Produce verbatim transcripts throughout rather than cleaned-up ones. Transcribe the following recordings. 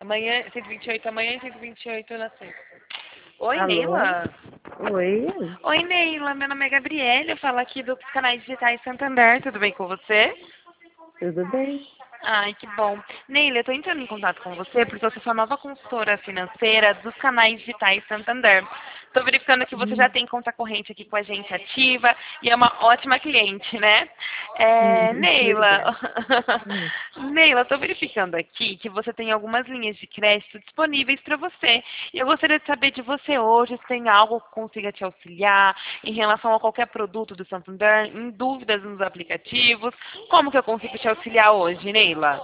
Amanhã, cento e vinte e oito amanhã e cento e vinte e oito na sexta. Oi, Alô? Neila. Oi? Oi, Neila. Meu nome é Gabriela. Eu falo aqui dos canais digitais Santander. Tudo bem com você? Tudo bem? Ai, que bom. Neila, eu tô entrando em contato com você porque eu sou a nova consultora financeira dos canais digitais Santander. Tô verificando que você já Hum, tem conta corrente aqui com a gente ativa e é uma ótima cliente, né? É, hum, Neila, obrigada. Hum. Neila, tô verificando aqui que você tem algumas linhas de crédito disponíveis para você. E eu gostaria de saber de você hoje se tem algo que consiga te auxiliar em relação a qualquer produto do Santander, em dúvidas nos aplicativos. Como que eu consigo te auxiliar hoje, Neila?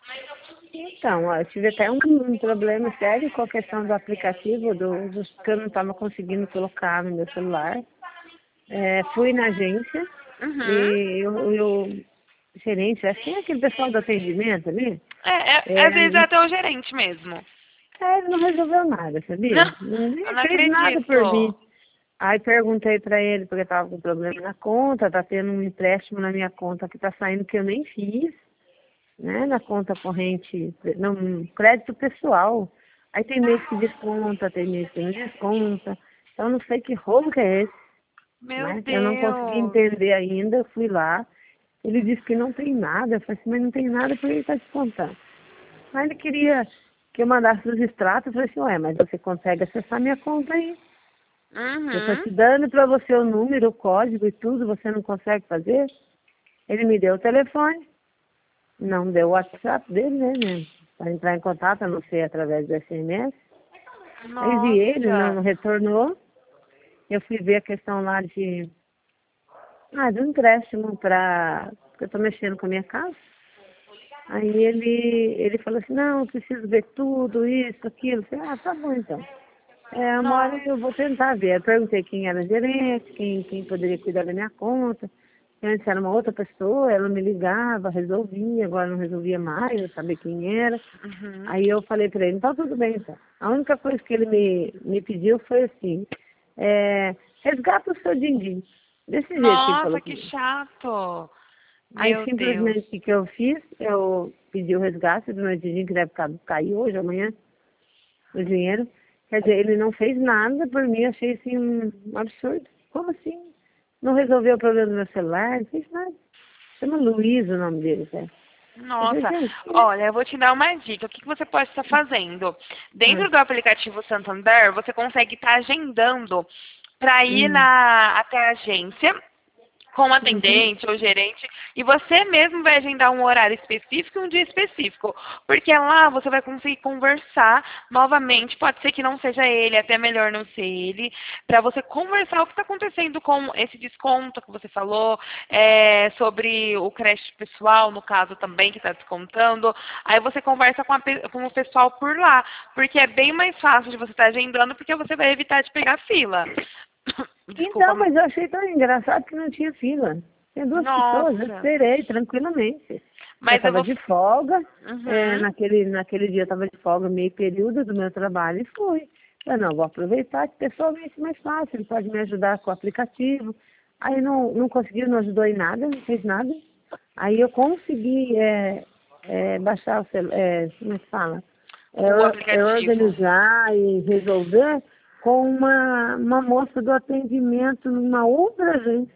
Então, ó, eu tive até um, um problema sério com a questão do aplicativo, do, dos que eu não estava conseguindo colocar no meu celular. É, fui na agência Uhum. e o, o gerente, acho que é aquele pessoal do atendimento ali, É, é, é, às vezes é até o gerente mesmo. é, ele não resolveu nada, sabia? Não, eu Nem não fez nada por mim. acredito. Aí perguntei para ele, porque estava com problema na conta, tá tendo um empréstimo na minha conta que está saindo que eu nem fiz, né? Na conta corrente, não, crédito pessoal. Aí tem mês que desconta, tem mês que não desconta. Então não sei que rolo que é esse, Meu né? Eu não consegui Deus. entender ainda, fui lá. Ele disse que não tem nada. Eu falei assim, mas não tem nada porque ele está descontando. Mas ele queria que eu mandasse os extratos. Eu falei assim, ué, mas você consegue acessar minha conta aí? Eu estou Uhum. te dando para você o número, o código e tudo, você não consegue fazer? Ele me deu o telefone, não deu o WhatsApp dele, né, né? Para entrar em contato, a não ser através do S M S. Aí enviei, ele não Nossa. retornou. Eu fui ver a questão lá de, ah, de um empréstimo para, porque eu estou mexendo com a minha casa. Aí ele, ele falou assim, não, eu preciso ver tudo, isso, aquilo. Eu falei, ah, tá bom então. É, uma hora Nossa. eu vou tentar ver. Eu perguntei quem era gerente, quem, quem poderia cuidar da minha conta. Antes era uma outra pessoa, ela me ligava, resolvia, agora não resolvia mais, eu sabia quem era. Uhum. Aí eu falei para ele, então tudo bem então. A única coisa que ele me, me pediu foi assim, é, resgata o seu din-din. Desse jeito que ele Nossa, falou que comigo. chato. Aí Meu Deus. simplesmente o que eu fiz, eu pedi o resgate do meu din-din, que deve ca- cair hoje, amanhã, o dinheiro. Quer dizer, ele não fez nada por mim, eu achei assim um um absurdo. Como assim? Não resolveu o problema do meu celular, não fez nada. Chama Luiz o nome dele, né? Eu falei, Nossa, gente, que- olha, eu vou te dar uma dica. O que que você pode estar fazendo? ah, Dentro do aplicativo Santander, você consegue estar agendando para ir hum, na, até a agência com o uhum. atendente ou gerente e você mesmo vai agendar um horário específico e um dia específico. Porque lá você vai conseguir conversar novamente, pode ser que não seja ele, até melhor não ser ele, para você conversar o que está acontecendo com esse desconto que você falou, é, sobre o crédito pessoal, no caso também, que está descontando. Aí você conversa com, a pe- com o pessoal por lá, porque é bem mais fácil de você estar agendando, porque você vai evitar de pegar fila. Desculpa, Então, mas eu achei tão engraçado que não tinha fila. Tinha duas pessoas, eu nossa. esperei tranquilamente. Eu Mas eu estava vou. de folga, é, Uhum. naquele, naquele dia eu estava de folga, meio período do meu trabalho, e fui. Eu não, vou aproveitar que pessoalmente é mais fácil, ele pode me ajudar com o aplicativo. Aí não, não conseguiu, não ajudou em nada, não fez nada. Aí eu consegui é, é, baixar o celular, é, como é que fala? É, O or- é aplicativo. organizar e resolver com uma, uma moça do atendimento numa outra agência.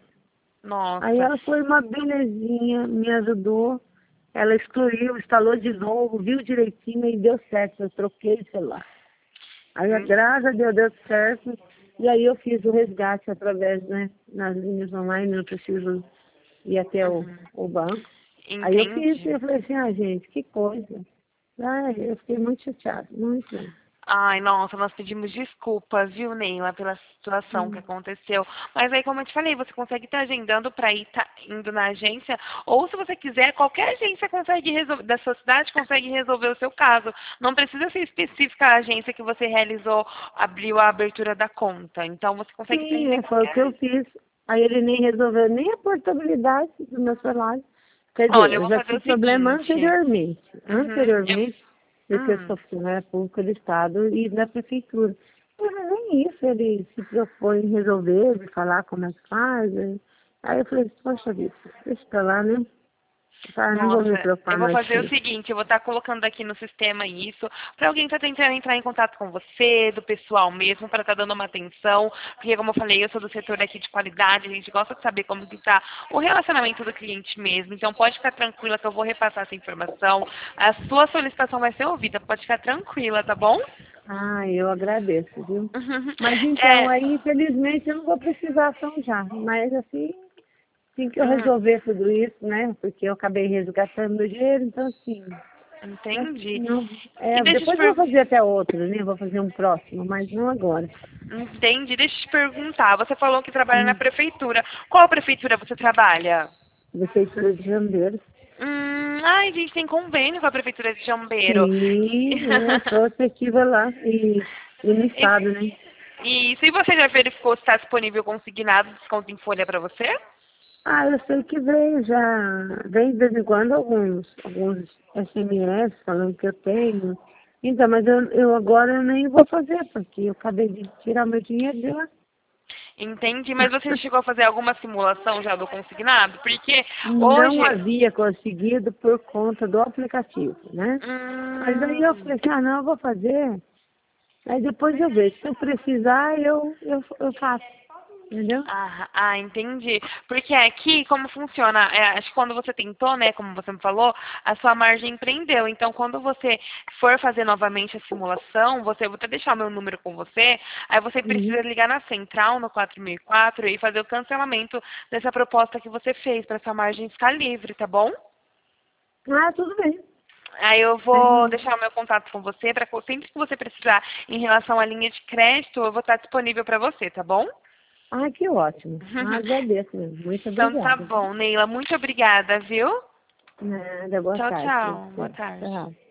Aí Nossa. ela foi uma belezinha, me ajudou. Ela excluiu, instalou de novo, viu direitinho e deu certo. Eu troquei o celular. Aí, En- graças a Deus, deu certo. E aí eu fiz o resgate através, né, nas linhas online, não preciso ir até o, Uhum. o banco. Aí eu fiz, e Entendi. eu falei assim, ah, gente, que coisa. Ai, eu fiquei muito chateada, muito mesmo. Ai, nossa, nós pedimos desculpas, viu, Neila, pela situação que Hum. aconteceu. Mas aí, como eu te falei, você consegue estar agendando para ir tá indo na agência, ou se você quiser, qualquer agência consegue resolver, da sua cidade consegue resolver o seu caso. Não precisa ser específica a agência que você realizou, abriu a abertura da conta. Então, você consegue Sim, prender é, foi o que qualquer. eu fiz. Aí ele nem resolveu nem a portabilidade do meu celular. Quer dizer, Olha, eu eu vou já fazer tive o problema seguinte. anteriormente. Uhum. Eu- Anteriormente, porque eu hum. sou funcionária pública do Estado e da Prefeitura. Mas nem isso ele se propôs em resolver, de falar como é que faz. né? Aí eu falei, poxa vida, deixa pra lá, né? Ah, não vou me Nossa, preocupar eu vou mais com fazer o isso. seguinte, eu vou estar colocando aqui no sistema isso, para alguém estar tentando entrar em contato com você, do pessoal mesmo, para estar dando uma atenção, porque como eu falei, eu sou do setor aqui de qualidade, a gente gosta de saber como que está o relacionamento do cliente mesmo, então pode ficar tranquila que eu vou repassar essa informação, a sua solicitação vai ser ouvida, pode ficar tranquila, tá bom? Ah, eu agradeço, viu? Mas então, É, aí, infelizmente, eu não vou precisar ação já. Mas, assim, assim que eu hum, resolver tudo isso, né? Porque eu acabei resgatando meu dinheiro, então, assim, né? entendi. Não, E é, deixa eu te depois eu vou perguntar. fazer até outro, né? Vou fazer um próximo, mas não agora. Entendi. Deixa eu te perguntar. Você falou que trabalha na Hum, prefeitura. Qual prefeitura você trabalha? Prefeitura de Jandeiros. Hum, ai, a gente tem convênio com a prefeitura de Jambeiro. Sim, é, sou efetiva lá e, e no E, estado, né? e se você já verificou se está disponível consignado desconto em folha para você? Ah, eu sei que veio já, vem de vez em quando alguns, alguns S M S falando que eu tenho. Então, mas eu, eu agora eu nem vou fazer, porque eu acabei de tirar meu dinheiro de lá. Entendi, mas você chegou a fazer alguma simulação já do consignado? Porque Não hoje. havia conseguido por conta do aplicativo, né? Mas aí eu Hum, falei assim, ah não, eu vou fazer. Aí depois eu vejo, se eu precisar, eu, eu, eu faço, entendeu? Ah, ah, entendi. Porque aqui, como funciona? É, acho que quando você tentou, né, como você me falou, a sua margem prendeu. Então, quando você for fazer novamente a simulação, você, eu vou até deixar o meu número com você, aí você Uhum. precisa ligar na central, no quatro mil e quatro, e fazer o cancelamento dessa proposta que você fez, para sua margem ficar livre, tá bom? Ah, tudo bem. Aí eu vou Uhum. deixar o meu contato com você, para sempre que você precisar em relação à linha de crédito, eu vou estar disponível para você, tá bom? Ah, que ótimo. Ah, agradeço mesmo. Muito Então tá obrigada. bom, Neila. Muito obrigada, viu? Nada, boa Tchau, tarde pra tchau. Boa você. tarde. Tchau.